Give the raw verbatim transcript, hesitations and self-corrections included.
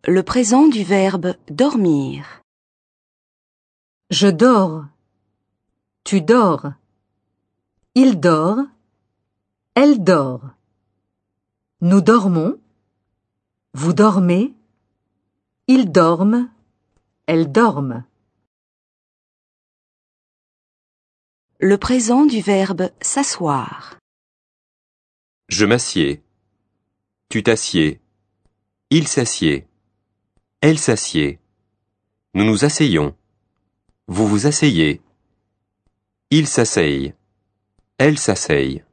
Le présent du verbe dormir. Je dors. Tu dors. Il dort. Elle dort. Nous dormons. Vous dormez. Ils dorment. Elles dorment. Le présent du verbe s'asseoir. Je m'assieds. Tu t'assieds. Il s'assied. Elle s'assied. Nous nous asseyons. Vous vous asseyez. Il s'asseye. Elle s'asseye.